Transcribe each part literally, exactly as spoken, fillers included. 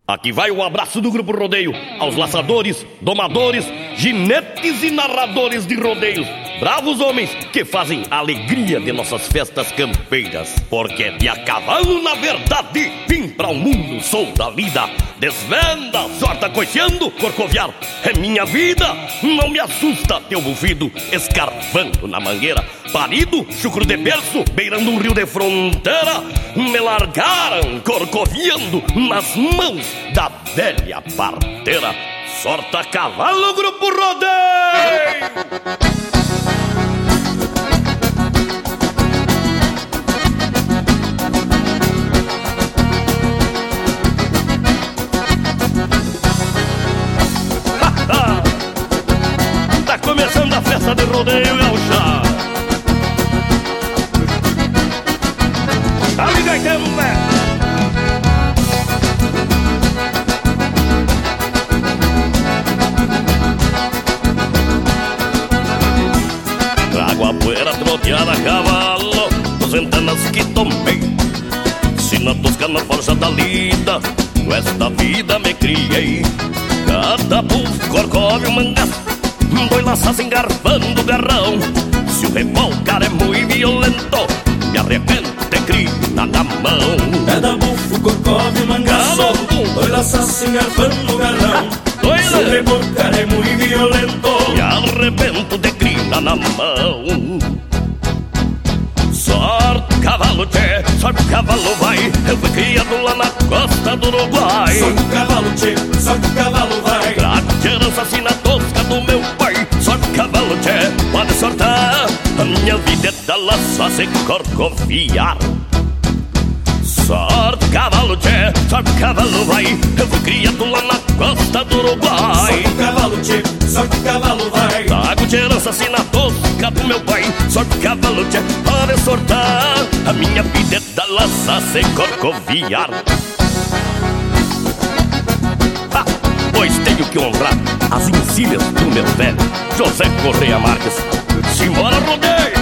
Aqui vai o abraço do Grupo Rodeio aos laçadores, domadores, ginetes e narradores de rodeios. Bravos homens que fazem a alegria de nossas festas campeiras. Porque é de a cavalo, na verdade, vim pra o mundo, sou da lida. Desvenda, sorta coiceando, corcoviar é minha vida. Não me assusta teu bufido, escarvando na mangueira. Parido, chucro de berço, beirando um rio de fronteira. Me largaram, corcoviando nas mãos da velha parteira. Sorta cavalo, Grupo Rodeio! Tá começando a festa de rodeio, gaúcha. Amiga e tempo, trago a poeira troteada a cavalo, dos ventanas que tomei. Se na Toscana forja da lida, nesta vida me criei. Cada bufo, corcóvio, mangas, boi laças engarfando o garrão. Se o revolcar é muito violento, me arrependo de crina na mão. Cada bufo, corcóvio, mangaço, boi laças engarfando o garrão. Se o revolcar é muito violento, me arrependo de crina na mão. Sorte cavalo, tchê, sorte cavalo vai. Eu fui criado lá na costa do Uruguai. Sorte cavalo, tchê, sorte cavalo vai. Trago de herança assim na tosca do meu pai. Sorte cavalo, tchê, pode sortar. A minha vida é da laça sem corcoviar. Sorte cavalo, tchê, sorte cavalo vai. Eu fui criado lá na costa do Uruguai. Sorte cavalo, tchê, sorte cavalo vai. Trago de herança assim na tosca do meu pai. Sorte cavalo, tchê, pode sortar. A minha vida é da laça sem corcoviar. Ah, pois tenho que honrar as encilhas do meu velho José Correia Marques. Simbora, rodeio!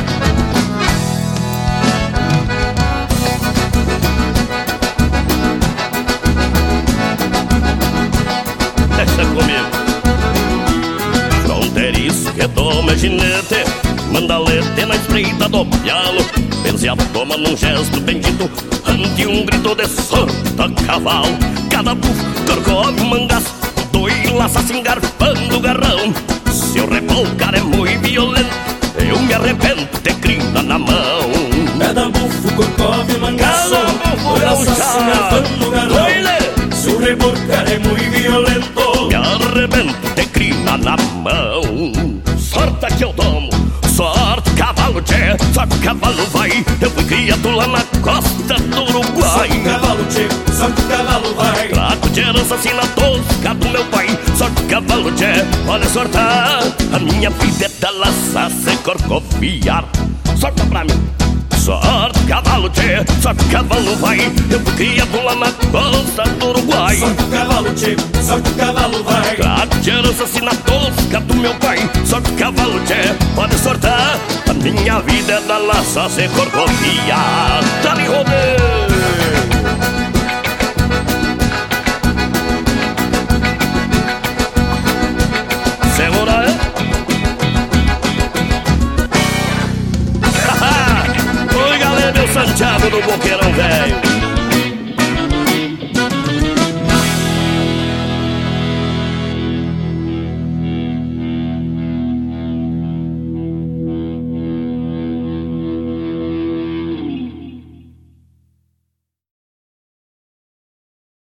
Deixa comigo. Fronteiriço que toma ginete, mandalete na espreita do pialo. Pense a toma num gesto bendito ante um grito de sorta cavalo. Cada bufo, corcóvio, mangaço, dois laças engarfando o garrão. Se o revolcar é muito violento, eu me arrependo de crina na mão. Cada bufo, corcóvio, mangaço, dois laças engarfando o garrão. Se o revolcar é muito violento, me arrebento de crina na mão. Sorte que eu tomo, sorte cavalo, tchê, sorte cavalo vai. Eu fui criado lá na costa do Uruguai. Sorte cavalo, tchê, sorte cavalo vai. Trago de herança assim na tosca do meu pai. Sorte cavalo, tchê, pode sortar. A minha vida é da laça sem corcoviar. Sorta pra mim. Sorte cavalo, tchê, sorte cavalo vai. Eu fui criado lá na costa do Uruguai. Sorte cavalo, tchê, sorte cavalo vai. Trago de herança assim na tosca do meu pai. Sorte cavalo, tchê, pode sortar. A minha vida é da laça sem corcovia. Tá de rodeio.